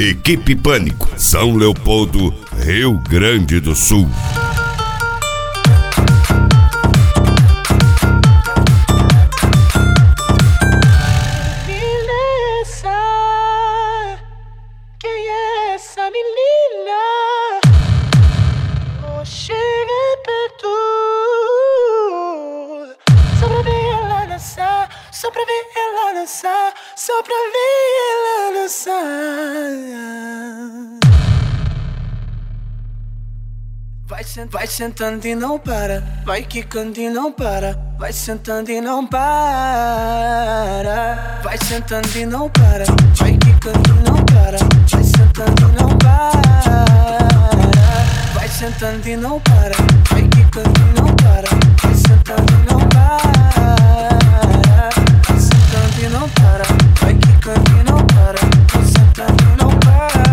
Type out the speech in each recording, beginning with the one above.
Equipe Pânico, São Leopoldo, Rio Grande do Sul. Só pra ver ela dançar. Vai sentando e não para. Vai quicando e não para. Vai sentando e não para. Vai sentando e não para. Vai quicando e não para. Vai sentando e não para. Vai sentando e não para. Vai quicando e não para. Vai sentando e não para. Vai sentando e não para. Vai quicando e não para. Vai sentando e não para.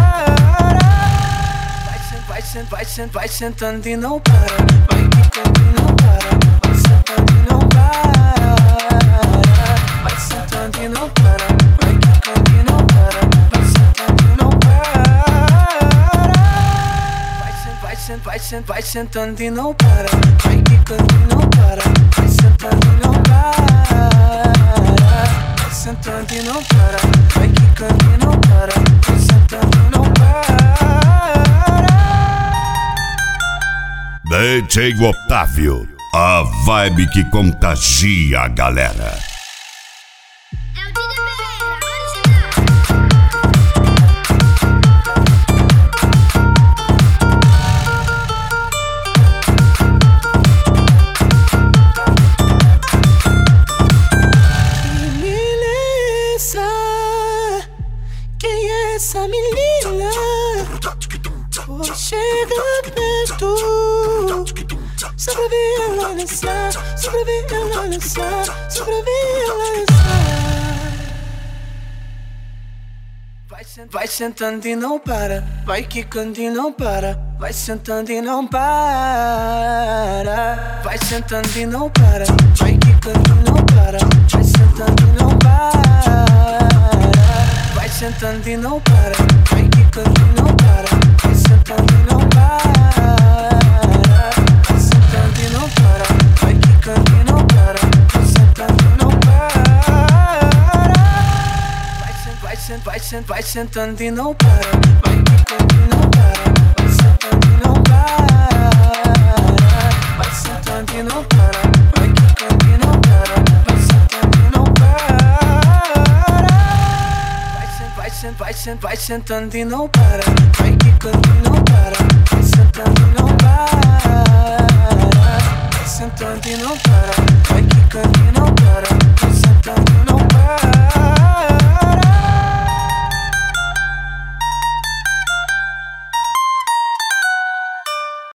Vai sentando e não para. Vai quicando e não para. Vai sentando e não para. Vai sentando e não para. Vai quicando e não para. Vai sentando e não para. Vai sentando e não para. Vai quicando e não para. Vai sentando e não para. Vai sentando e não para. Vai quicando e não para. Vai sentando e não para. DJ Otávio, a vibe que contagia a galera. Essa menina, chega perto, só pra ver ela dançar, só pra ver ela dançar, só pra ver ela dançar. Vai sentando e não para, vai quicando e não para, vai sentando e não para. Vai sentando e não para, vai quicando e não para, vai sentando e não para. Vai sentando e não para, vai quicando e não para, vai sentando e não para. Vai sentando e não para, vai quicando e não para, vai sentando e não para. Vai sentando e não para, vai quicando e não para, vai sentando e não para. Vai sentando e não para, vai quicando e não para, vai sentando e não para. Vai sentando e não para, vai quicando e não para, vai sentando e não para. Vai sentando e não para, vai quicando e